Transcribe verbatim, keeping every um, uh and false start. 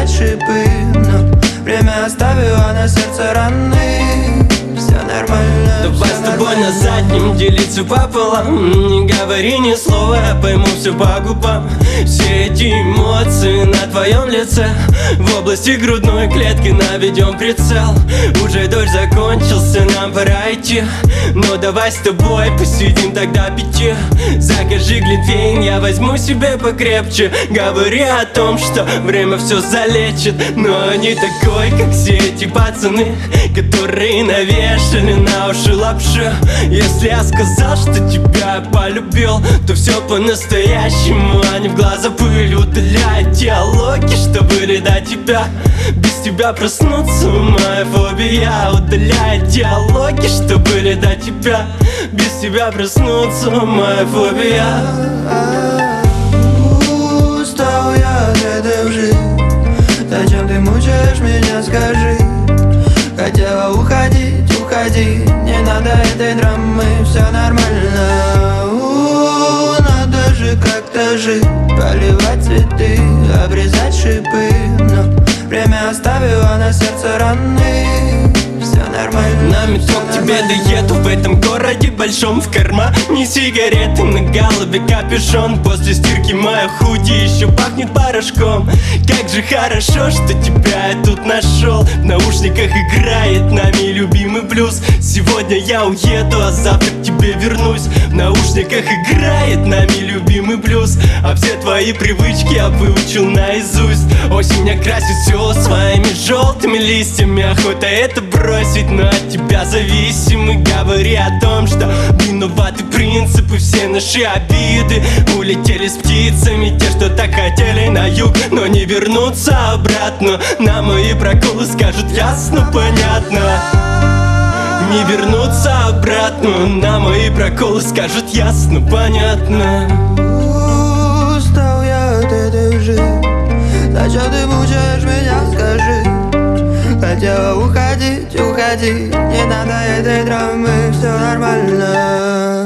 обрезать шипы, но время оставило на сердце раны. Все нормально. Давай с тобой на заднем делиться пополам. Не говори ни слова, я пойму все по губам. Все эти эмоции на твоем лице, в области грудной клетки наведем прицел. Уже дождь закончился, нам пора идти, но давай с тобой посидим тогда пяти. Закажи глинтвейн, я возьму себе покрепче. Говори о том, что время все залечит, но не такой, как все эти пацаны, которые навешали на уши лапши. Если я сказал, что тебя полюбил, то все по-настоящему, а не в глаза пыль. Удаляй диалоги, что были до тебя. Без тебя проснуться моя фобия. Удаляй диалоги, что были до тебя. Без тебя проснуться моя фобия. Устал я от этой лжи. Зачем ты мучаешь меня, скажи? Хотела уходить, уходи. Не надо этой драмы, все нормально. У, надо же как-то жить, поливать цветы, обрезать шипы, но время оставило на сердце раны. Все нормально. На метро к тебе доеду, в этом городе большом. В кармане сигареты, на голове капюшон. После стирки моя худи еще пахнет порошком. Как же хорошо, что тебя я тут нашел. В наушниках играет нами любимый блюз. Сегодня я уеду, а завтра к тебе вернусь. В наушниках играет нами любимый блюз. А все твои привычки я выучил наизусть. Осень окрасит все своими желтыми листьями. Охота это бросить, но от тебя зависимы. Говори о том, что виноваты принципы. Все наши обиды улетели с птицами. Те, что так хотели на юг, но не вернутся обратно. На мои проколы скажут ясно, понятно. Не вернутся обратно. На мои проколы скажут ясно, понятно. Устал я от этой лжи. Зачем ты мучаешь меня, скажи? Хотела уходить, уходи. Не надо этой драмы, все нормально.